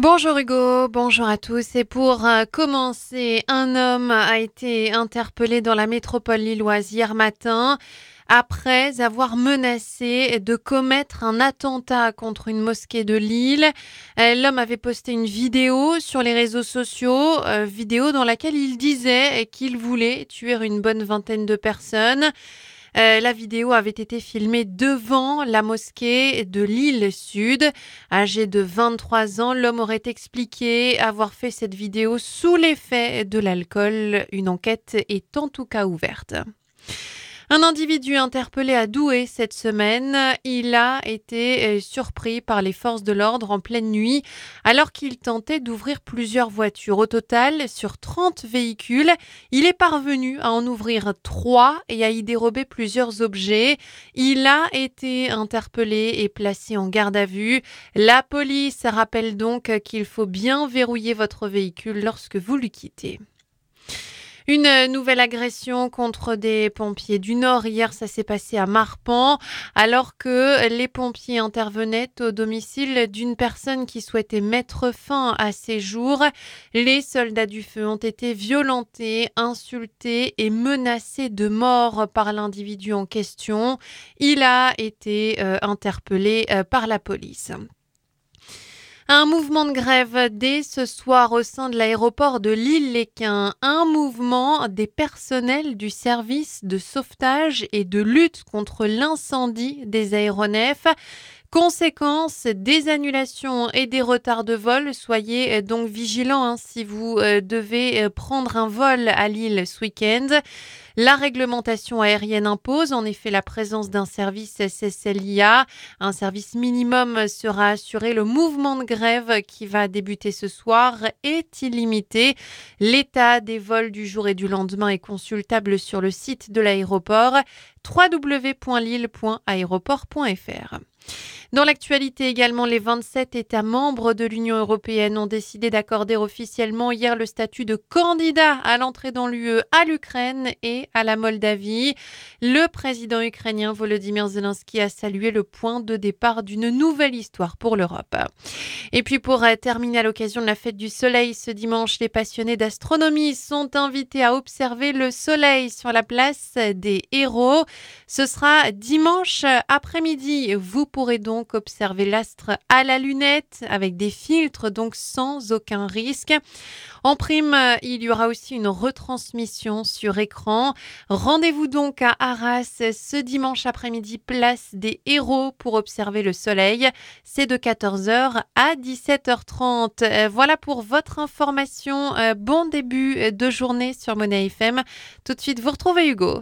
Bonjour Hugo, bonjour à tous. Et pour commencer, un homme a été interpellé dans la métropole lilloise hier matin après avoir menacé de commettre un attentat contre une mosquée de Lille. L'homme avait posté une vidéo sur les réseaux sociaux, vidéo dans laquelle il disait qu'il voulait tuer une bonne vingtaine de personnes. La vidéo avait été filmée devant la mosquée de Lille Sud. Âgé de 23 ans, l'homme aurait expliqué avoir fait cette vidéo sous l'effet de l'alcool. Une enquête est en tout cas ouverte. Un individu interpellé à Douai cette semaine, il a été surpris par les forces de l'ordre en pleine nuit alors qu'il tentait d'ouvrir plusieurs voitures. Au total, sur 30 véhicules, il est parvenu à en ouvrir 3 et à y dérober plusieurs objets. Il a été interpellé et placé en garde à vue. La police rappelle donc qu'il faut bien verrouiller votre véhicule lorsque vous le quittez. Une nouvelle agression contre des pompiers du Nord. Hier, ça s'est passé à Marpan, alors que les pompiers intervenaient au domicile d'une personne qui souhaitait mettre fin à ses jours. Les soldats du feu ont été violentés, insultés et menacés de mort par l'individu en question. Il a été interpellé par la police. Un mouvement de grève dès ce soir au sein de l'aéroport de Lille-Léquin. Un mouvement des personnels du service de sauvetage et de lutte contre l'incendie des aéronefs. Conséquence, des annulations et des retards de vol. Soyez donc vigilants si vous devez prendre un vol à Lille ce week-end. La réglementation aérienne impose en effet la présence d'un service SSLIA. Un service minimum sera assuré. Le mouvement de grève qui va débuter ce soir est illimité. L'état des vols du jour et du lendemain est consultable sur le site de l'aéroport www.lille.aéroport.fr. Dans l'actualité également, les 27 États membres de l'Union européenne ont décidé d'accorder officiellement hier le statut de candidat à l'entrée dans l'UE à l'Ukraine et à la Moldavie. Le président ukrainien Volodymyr Zelensky a salué le point de départ d'une nouvelle histoire pour l'Europe. Et puis pour terminer, à l'occasion de la fête du soleil ce dimanche, les passionnés d'astronomie sont invités à observer le soleil sur la place des Héros. Ce sera dimanche après-midi. Vous pourrez donc observer l'astre à la lunette avec des filtres, donc sans aucun risque. En prime, il y aura aussi une retransmission sur écran. Rendez-vous donc à Arras ce dimanche après-midi, place des Héros, pour observer le soleil. C'est de 14h à 17h30. Voilà pour votre information. Bon début de journée sur Monnaie FM. Tout de suite, vous retrouvez Hugo.